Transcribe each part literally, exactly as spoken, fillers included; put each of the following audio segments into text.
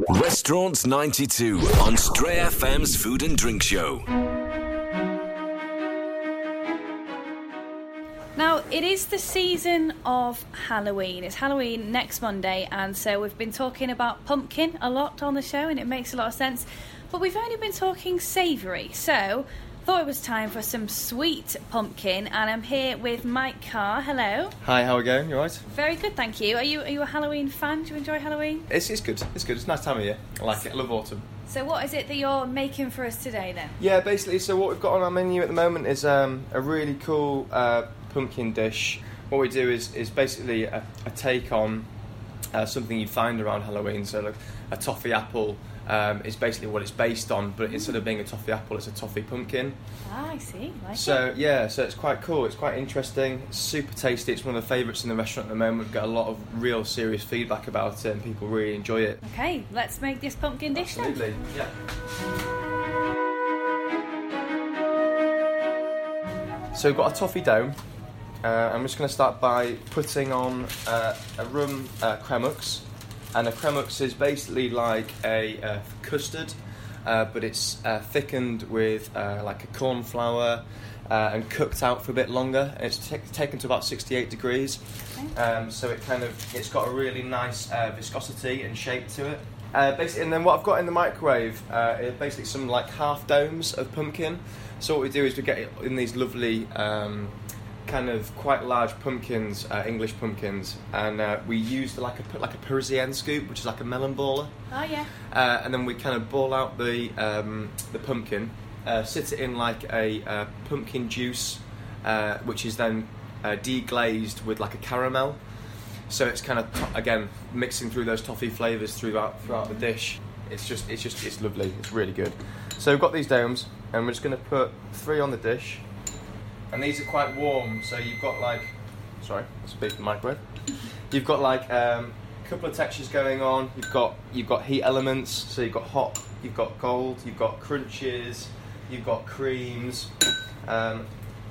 Restaurants ninety-two on Stray F M's Food and Drink Show. Now, it is the season of Halloween. It's Halloween next Monday, and so we've been talking about pumpkin a lot on the show, and it makes a lot of sense. But we've only been talking savoury, so thought it was time for some sweet pumpkin, and I'm here with Mike Carr. Hello. Hi, how are we going? You alright? Very good, thank you. Are you are you a Halloween fan? Do you enjoy Halloween? It's it's good. It's good. It's a nice time of year. I like it. I love autumn. So what is it that you're making for us today then? Yeah, basically, so what we've got on our menu at the moment is um, a really cool uh, pumpkin dish. What we do is is basically a, a take on uh, something you'd find around Halloween. So like a toffee apple um, is basically what it's based on, but mm. instead of being a toffee apple, it's a toffee pumpkin. Ah, I see. Like so it. yeah, so it's quite cool. It's quite interesting. It's super tasty. It's one of the favourites in the restaurant at the moment. We've got a lot of real serious feedback about it, and people really enjoy it. Okay, let's make this pumpkin dish then. Absolutely. Yeah. So we've got a toffee dough. Uh, I'm just going to start by putting on uh, a rum uh, cremux, and a cremux is basically like a uh, custard, uh, but it's uh, thickened with uh, like a corn flour uh, and cooked out for a bit longer. And it's t- taken to about sixty-eight degrees, okay. um, so it kind of it's got a really nice uh, viscosity and shape to it. Uh, basically, and then what I've got in the microwave uh, is basically some like half domes of pumpkin. So what we do is we get it in these lovely. Um, kind of quite large pumpkins, uh, English pumpkins, and uh, we used like a like a Parisienne scoop, which is like a melon baller. Oh yeah. Uh, and then we kind of ball out the um, the pumpkin, uh, sit it in like a uh, pumpkin juice, uh, which is then uh, deglazed with like a caramel. So it's kind of to- again mixing through those toffee flavours throughout throughout the dish. It's just it's just it's lovely. It's really good. So we've got these domes, and we're just going to put three on the dish. And these are quite warm, so you've got like, sorry, let's speak the microwave. You've got like um, a couple of textures going on. You've got you've got heat elements, so you've got hot, you've got cold, you've got crunches, you've got creams. Um,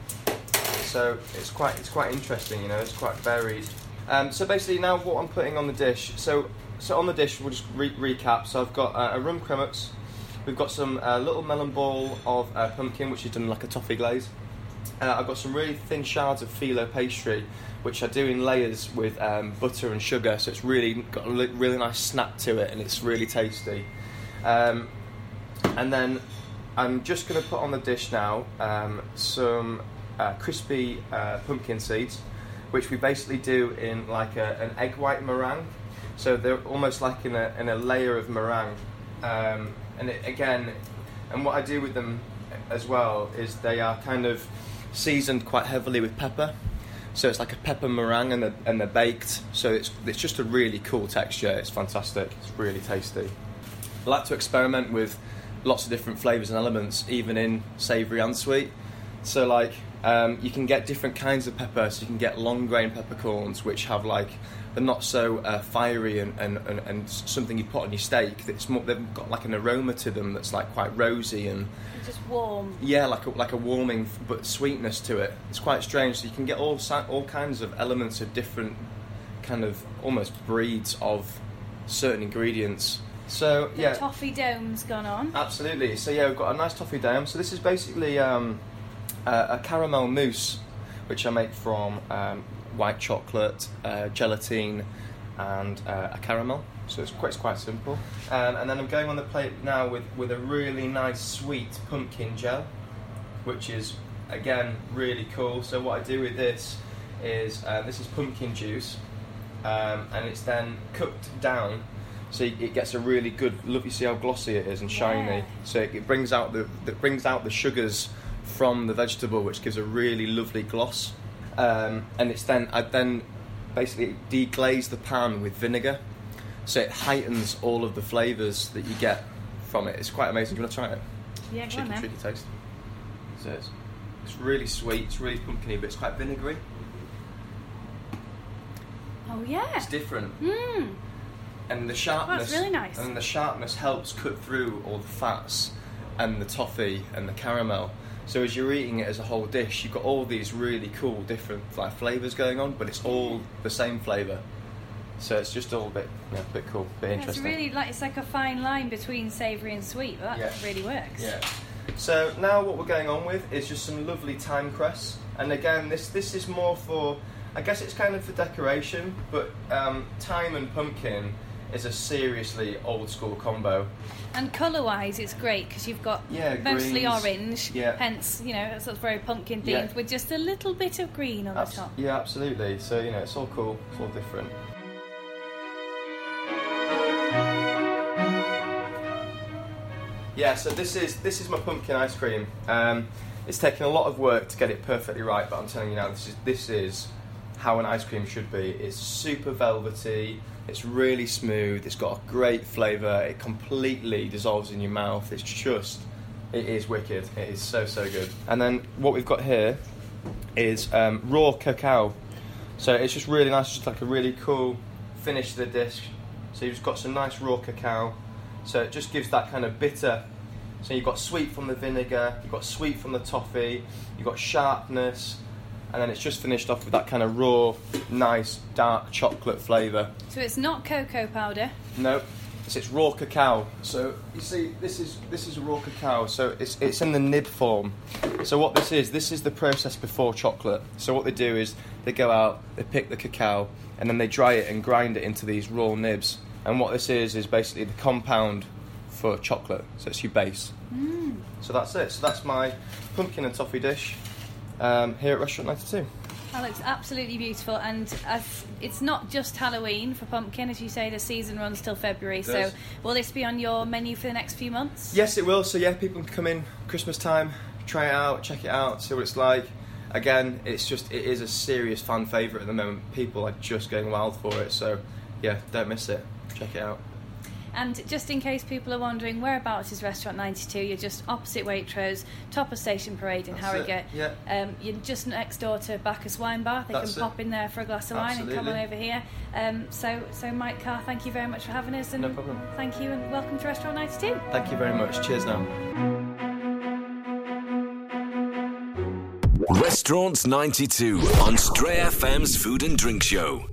so it's quite it's quite interesting, you know. It's quite varied. Um, so basically, now what I'm putting on the dish. So so on the dish, we'll just re- recap. So I've got uh, a rum cremux. We've got some uh, little melon ball of uh, pumpkin, which is done like a toffee glaze. Uh, I've got some really thin shards of phyllo pastry, which I do in layers with um, butter and sugar, so it's really got a li- really nice snap to it, and it's really tasty. Um, and then I'm just going to put on the dish now um, some uh, crispy uh, pumpkin seeds, which we basically do in like a, an egg white meringue. So they're almost like in a in a layer of meringue. Um, and it, again, and what I do with them as well is they are kind of seasoned quite heavily with pepper, so it's like a pepper meringue, and they're, and they're baked, so it's it's just a really cool texture. It's fantastic. It's really tasty. I like to experiment with lots of different flavours and elements, even in savoury and sweet. So like um, you can get different kinds of pepper. So you can get long grain peppercorns, which have like they're not so uh, fiery and, and, and, and something you put on your steak. It's more, they've got like an aroma to them that's like quite rosy and just warm. Yeah, like a, like a warming but sweetness to it. It's quite strange. So you can get all all kinds of elements of different kind of almost breeds of certain ingredients. So the yeah, toffee dome's gone on. Absolutely. So yeah, we've got a nice toffee dome. So this is basically um, a, a caramel mousse, which I make from um, white chocolate, uh, gelatine, and uh, a caramel. So it's quite, it's quite simple. Um, and then I'm going on the plate now with, with a really nice sweet pumpkin gel, which is, again, really cool. So what I do with this is, uh, this is pumpkin juice, um, and it's then cooked down, so it gets a really good look. You see how glossy it is and shiny. Yeah. So it, it brings out the it brings out the sugars from the vegetable, which gives a really lovely gloss. Um, and it's then I then basically deglaze the pan with vinegar, so it heightens all of the flavours that you get from it. It's quite amazing. Do you want to try it? Yeah, go Cheeky, on then. cheeky taste. So it's, it's really sweet. It's really pumpkiny, but it's quite vinegary. Oh yeah. It's different. Mmm. And the sharpness. That's really nice. And the sharpness helps cut through all the fats and the toffee and the caramel. So as you're eating it as a whole dish, you've got all these really cool different like flavours going on, but it's all the same flavour. So it's just all a bit, yeah, a bit cool, a bit Yeah, interesting. it's really like it's like a fine line between savoury and sweet, but that Yeah. really works. Yeah. So now what we're going on with is just some lovely thyme cress, and again this this is more for, I guess it's kind of for decoration, but um, thyme and pumpkin is a seriously old school combo. And colour-wise, it's great because you've got Yeah, mostly greens. orange, Yeah. hence you know it's sort of very pumpkin themed Yeah. with just a little bit of green on Abs- the top. Yeah, absolutely. So you know it's all cool, it's all different. Yeah, so this is this is my pumpkin ice cream. Um, it's taken a lot of work to get it perfectly right, but I'm telling you now, this is this is how an ice cream should be. It's super velvety. It's really smooth. It's got a great flavour. It completely dissolves in your mouth. It's just, it is wicked. It is so so good. And then what we've got here is um, raw cacao. So it's just really nice. It's just like a really cool finish to the dish. So you've just got some nice raw cacao. So it just gives that kind of bitter. So you've got sweet from the vinegar, you've got sweet from the toffee, you've got sharpness, and then it's just finished off with that kind of raw, nice, dark chocolate flavour. So it's not cocoa powder. No, it's, it's raw cacao. So you see, this is this is raw cacao. So it's it's in the nib form. So what this is, this is the process before chocolate. So what they do is they go out, they pick the cacao, and then they dry it and grind it into these raw nibs. And what this is is basically the compound for chocolate. So it's your base. Mm. So that's it. So that's my pumpkin and toffee dish um, here at Restaurant ninety-two. That looks absolutely beautiful, and as it's not just Halloween for pumpkin, as you say, the season runs till February. It So does. will this be on your menu for the next few months? Yes, it will. So yeah, people can come in Christmas time, try it out, check it out, see what it's like. Again, it's just it is a serious fan favourite at the moment. People are just going wild for it. So yeah, don't miss it. Check it out. And just in case people are wondering, whereabouts is Restaurant ninety-two? You're just opposite Waitrose, top of Station Parade in That's Harrogate. it, yeah. Um, you're just next door to Bacchus Wine Bar. They That's can it. pop in there for a glass of wine and come on Absolutely. over here. Um, so, so Mike Carr, thank you very much for having us. And No problem. Thank you and welcome to Restaurant ninety-two. Thank you very much. Cheers now. Restaurants ninety-two on Stray F M's Food and Drink Show.